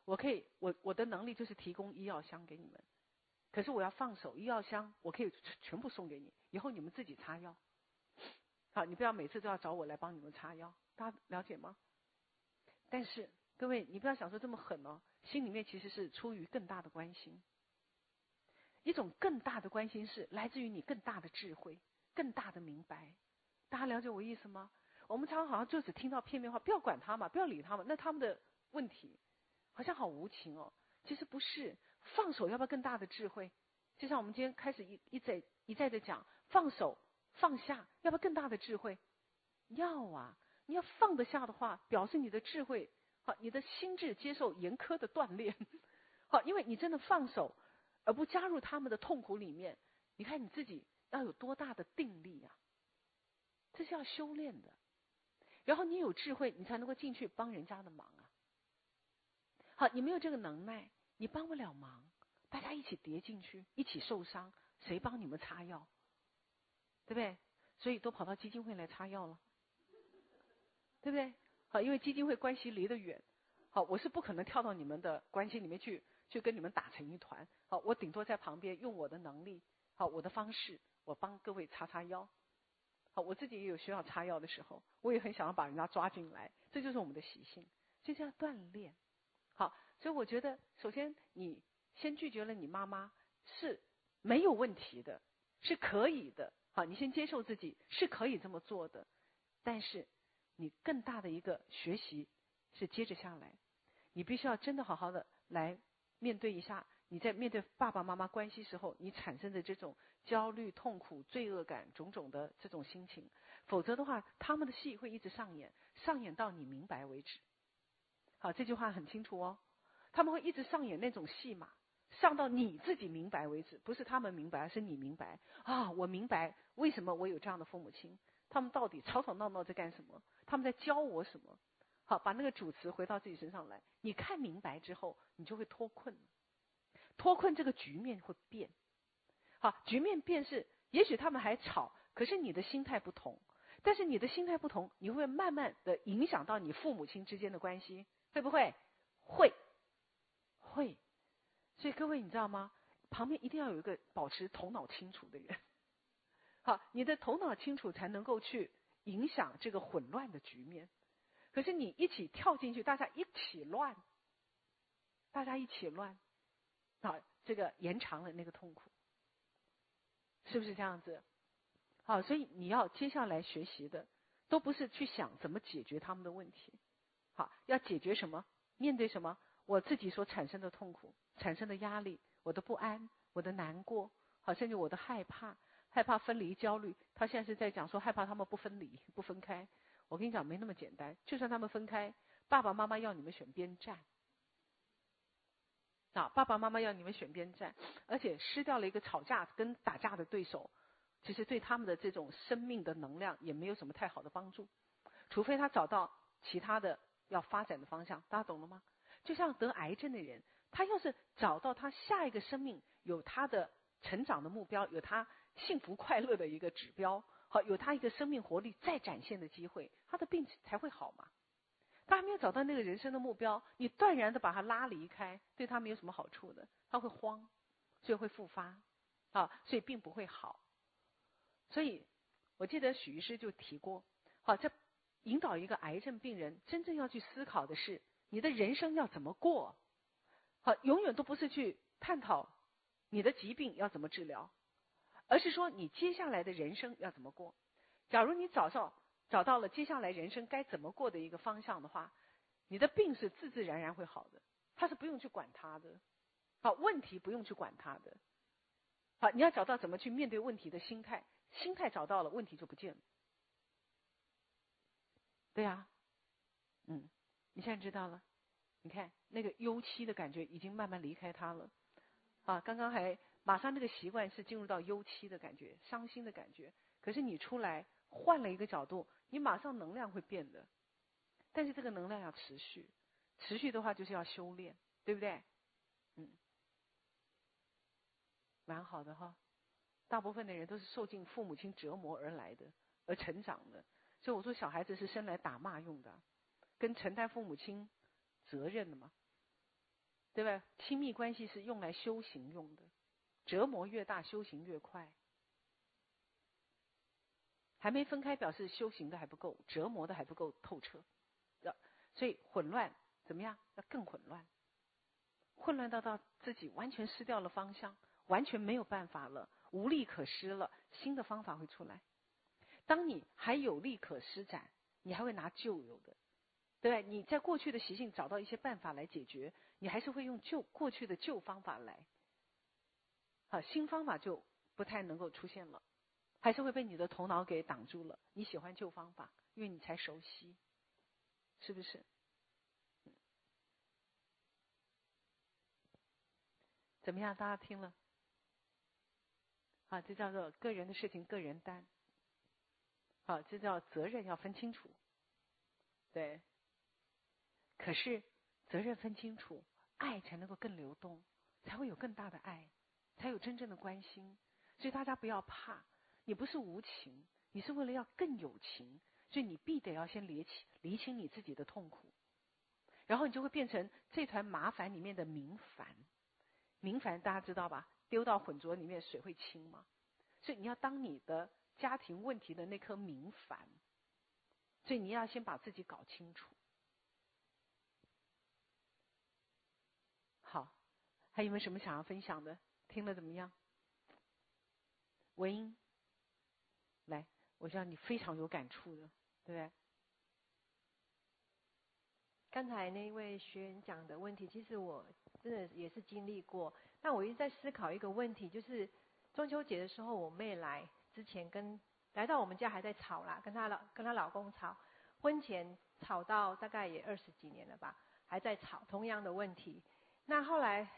我的能力就是提供医药箱给你们，可是我要放手，医药箱我可以全部送给你，以后你们自己擦药。好，你不要每次都要找我来帮你们擦药，大家了解吗？但是各位，你不要想说这么狠哦，心里面其实是出于更大的关心。一种更大的关心是来自于你更大的智慧，更大的明白。大家了解我意思吗？我们常常好像就只听到片面话，不要管他嘛，不要理他们，那他们的问题好像好无情哦。其实不是，放手要不要更大的智慧？就像我们今天开始一再的讲，放手放下，要不要更大的智慧？要啊！你要放得下的话，表示你的智慧好，你的心智接受严苛的锻炼。好，因为你真的放手，而不加入他们的痛苦里面，你看你自己要有多大的定力啊！这是要修炼的。然后你有智慧，你才能够进去帮人家的忙啊。好，你没有这个能耐，你帮不了忙。大家一起跌进去，一起受伤，谁帮你们擦药？对不对？所以都跑到基金会来擦药了，对不对？好，因为基金会关系离得远，好，我是不可能跳到你们的关系里面去跟你们打成一团。好，我顶多在旁边用我的能力，好，我的方式，我帮各位擦擦腰。好，我自己也有需要擦药的时候，我也很想要把人家抓进来，这就是我们的习性，就是要锻炼。好，所以我觉得，首先你先拒绝了你妈妈是没有问题的，是可以的。好，你先接受自己是可以这么做的，但是你更大的一个学习是接着下来，你必须要真的好好的来面对一下你在面对爸爸妈妈关系时候你产生的这种焦虑、痛苦、罪恶感种种的这种心情，否则的话他们的戏会一直上演，上演到你明白为止。好，这句话很清楚哦，他们会一直上演那种戏码，上到你自己明白为止，不是他们明白，是你明白啊！我明白为什么我有这样的父母亲，他们到底吵吵闹闹在干什么？他们在教我什么？好，把那个主词回到自己身上来。你看明白之后，你就会脱困，脱困这个局面会变。好，局面变是，也许他们还吵，可是你的心态不同。但是你的心态不同，你会慢慢的影响到你父母亲之间的关系，会不会？会。所以各位你知道吗？旁边一定要有一个保持头脑清楚的人。好，你的头脑清楚才能够去影响这个混乱的局面。可是你一起跳进去，大家一起乱，好，这个延长了那个痛苦，是不是这样子？好，所以你要接下来学习的，都不是去想怎么解决他们的问题。好，要解决什么？面对什么？我自己所产生的痛苦、产生的压力、我的不安、我的难过，好，甚至我的害怕分离焦虑。他现在是在讲说害怕他们不分离、不分开。我跟你讲，没那么简单。就算他们分开，爸爸妈妈要你们选边站。啊，爸爸妈妈要你们选边站，而且失掉了一个吵架跟打架的对手，其实对他们的这种生命的能量也没有什么太好的帮助，除非他找到其他的要发展的方向。大家懂了吗？就像得癌症的人，他要是找到他下一个生命有他的成长的目标，有他幸福快乐的一个指标，好，有他一个生命活力再展现的机会，他的病才会好嘛。他还没有找到那个人生的目标，你断然的把他拉离开，对他没有什么好处的，他会慌，所以会复发，啊，所以并不会好。所以我记得许医师就提过，好，这引导一个癌症病人真正要去思考的是，你的人生要怎么过？好，永远都不是去探讨你的疾病要怎么治疗，而是说你接下来的人生要怎么过。假如你找到了接下来人生该怎么过的一个方向的话，你的病是自自然然会好的，他是不用去管他的。好，问题不用去管他的。好，你要找到怎么去面对问题的心态，心态找到了，问题就不见了。对啊，你现在知道了。你看那个忧戚的感觉已经慢慢离开他了。啊，刚刚还马上那个习惯是进入到忧戚的感觉，伤心的感觉。可是你出来换了一个角度，你马上能量会变的。但是这个能量要持续，持续的话就是要修炼，对不对？蛮好的哈。大部分的人都是受尽父母亲折磨而来的，而成长的。所以我说小孩子是生来打骂用的，跟承担父母亲责任的嘛。 对吧？亲密关系是用来修行用的，折磨越大，修行越快。还没分开，表示修行的还不够，折磨的还不够透彻。所以混乱怎么样？要更混乱，混乱到自己完全失掉了方向，完全没有办法了，无力可施了，新的方法会出来。当你还有力可施展，你还会拿旧有的，对不对？你在过去的习性找到一些办法来解决，你还是会用过去的旧方法来，新方法就不太能够出现了，还是会被你的头脑给挡住了。你喜欢旧方法，因为你才熟悉，是不是？怎么样？大家听了？这叫做个人的事情个人担。这叫责任要分清楚。对。可是责任分清楚，爱才能够更流动，才会有更大的爱，才有真正的关心。所以大家不要怕，你不是无情，你是为了要更有情，所以你必得要先厘清你自己的痛苦，然后你就会变成这团麻烦里面的明矾。明矾大家知道吧？丢到混浊里面水会清吗？所以你要当你的家庭问题的那颗明矾，所以你要先把自己搞清楚。好，还有没有什么想要分享的？听了怎么样？文英，来，我知道你非常有感触的，对不对？ 刚才那位学员讲的问题，其实我真的也是经历过。但我一直在思考一个问题，就是中秋节的时候，我妹来之前来到我们家还在吵啦，跟她老公吵，婚前吵到大概也20几年了吧，还在吵同样的问题。那后来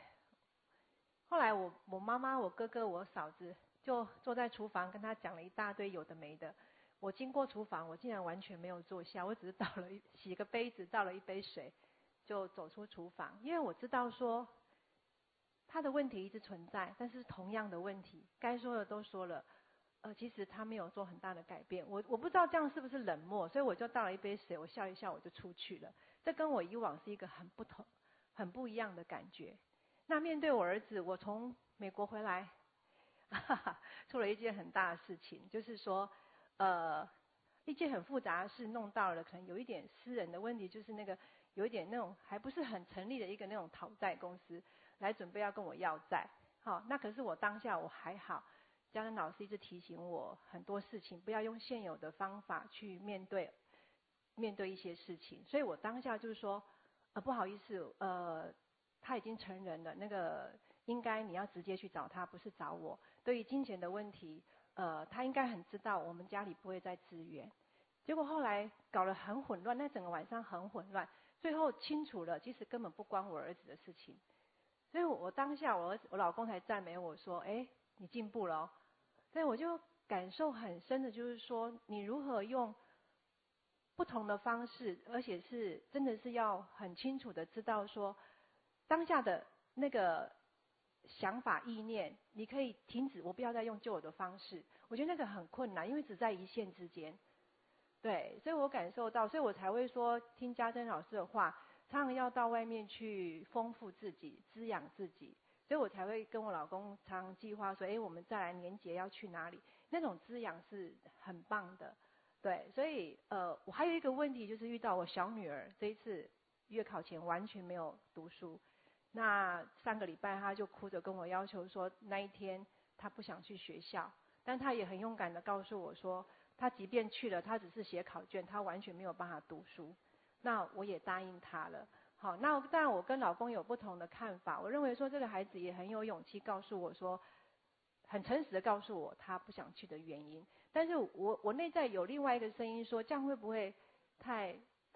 我妈妈、我哥哥、我嫂子就坐在厨房跟她讲了一大堆有的没的。我经过厨房，我竟然完全没有坐下，我只是洗个杯子，倒了一杯水，就走出厨房。因为我知道说，他的问题一直存在，但是同样的问题，该说的都说了，其实他没有做很大的改变。我不知道这样是不是冷漠，所以我就倒了一杯水，我笑一笑我就出去了。这跟我以往是一个很不一样的感觉。那面对我儿子，我从美国回来，出了一件很大的事情，就是说。一件很复杂的事弄到了，可能有一点私人的问题，就是有一点那种还不是很成立的一个那种讨债公司来准备要跟我要债。好，那可是我当下我还好，嘉恩老师一直提醒我很多事情，不要用现有的方法去面对一些事情，所以我当下就是说，不好意思，他已经成人了，那个应该你要直接去找他，不是找我。对于金钱的问题。他应该很知道我们家里不会再支援，结果后来搞得很混乱，那整个晚上很混乱，最后清楚了，其实根本不关我儿子的事情，所以我当下我老公才赞美我说，你进步了哦。所以我就感受很深的就是说，你如何用不同的方式，而且是真的是要很清楚的知道说，当下的那个想法意念，你可以停止，我不要再用旧有的方式。我觉得那个很困难，因为只在一线之间。对，所以我感受到，所以我才会说听家珍老师的话，常常要到外面去丰富自己、滋养自己。所以我才会跟我老公常常计划说，我们再来年节要去哪里？那种滋养是很棒的。对，所以我还有一个问题，就是遇到我小女儿这一次月考前完全没有读书。那3个礼拜，他就哭着跟我要求说，那一天他不想去学校，但他也很勇敢的告诉我说，他即便去了，他只是写考卷，他完全没有办法读书。那我也答应他了。好，那当然我跟老公有不同的看法。我认为说这个孩子也很有勇气告诉我说，很诚实的告诉我他不想去的原因。但是我内在有另外一个声音说，这样会不会太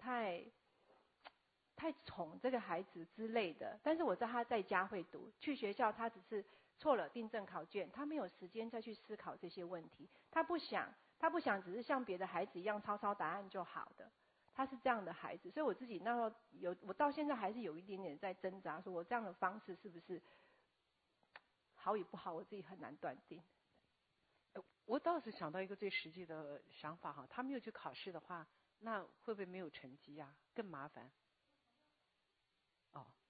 宠这个孩子之类的？但是我知道他在家会读，去学校他只是错了订正考卷，他没有时间再去思考这些问题。他不想只是像别的孩子一样抄答案就好的。他是这样的孩子，所以我自己那时候我到现在还是有一点点在挣扎，说我这样的方式是不是好与不好，我自己很难断定。 我倒是想到一个最实际的想法哈，他没有去考试的话，那会不会没有成绩啊？更麻烦。哦，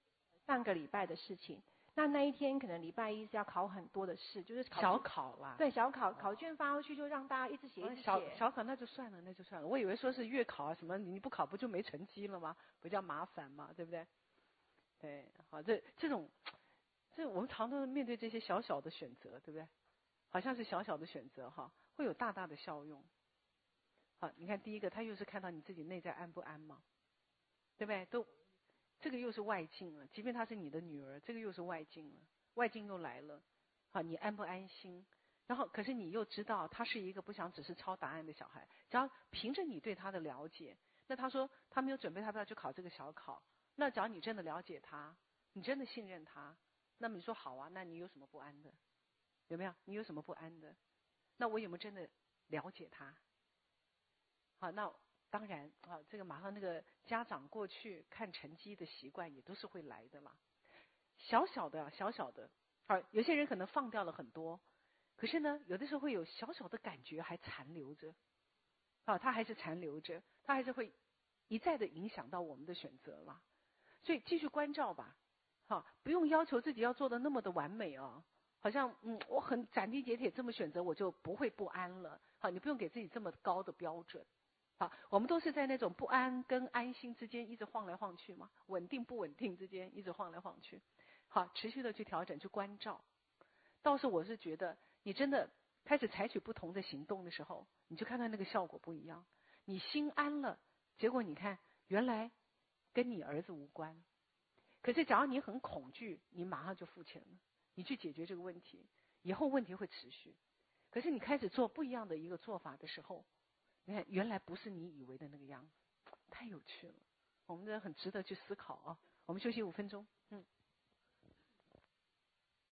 半个礼拜的事情。那一天可能礼拜一是要考很多的试，就是小考啦。 对，小考，考卷发出去就让大家一直写一直写。 小考那就算了，那就算了。我以为说是月考啊什么，你不考不就没成绩了吗？比较麻烦嘛，对不对？对，好，这种我们常常面对这些小小的选择，对不对？好像是小小的选择哈，会有大大的效用。好，你看第一个，他又是看到你自己内在安不安嘛，对不对？这个又是外境了，即便她是你的女儿，这个又是外境了，外境又来了。好，你安不安心？然后，可是你又知道他是一个不想只是抄答案的小孩，只要凭着你对他的了解，那他说他没有准备，他不要去考这个小考。那只要你真的了解他，你真的信任他，那么你说好啊，那你有什么不安的？有没有？你有什么不安的？那我有没有真的了解他？好，那当然啊，这个马上那个家长过去看成绩的习惯也都是会来的嘛。小小的，好，有些人可能放掉了很多，可是呢，有的时候会有小小的感觉还残留着，啊，它还是残留着，它还是会一再的影响到我们的选择嘛。所以继续关照吧，好，不用要求自己要做的那么的完美啊，好像我很斩钉截铁这么选择，我就不会不安了。好，你不用给自己这么高的标准。好，我们都是在那种不安跟安心之间一直晃来晃去嘛，稳定不稳定之间一直晃来晃去。好，持续的去调整，去关照。倒是我是觉得，你真的开始采取不同的行动的时候，你就看到那个效果不一样。你心安了，结果你看，原来跟你儿子无关。可是，假如你很恐惧，你马上就付钱了，你去解决这个问题，以后问题会持续。可是你开始做不一样的一个做法的时候，你看，原来不是你以为的那个样子，太有趣了。我们这很值得去思考啊。我们休息5分钟，